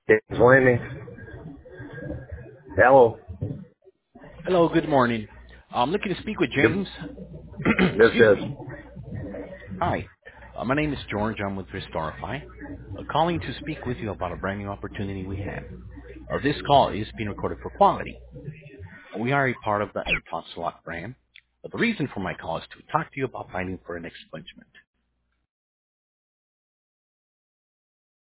James Landing. Hello. Hello, good morning. I'm looking to speak with Good. James. This Excuse is. me. Hi. My name is George. I'm with Restorify. Calling to speak with you about a brand new opportunity we have. This call is being recorded for quality. We are a part of the AirPod Slot brand. The reason for my call is to talk to you about finding for an expungement.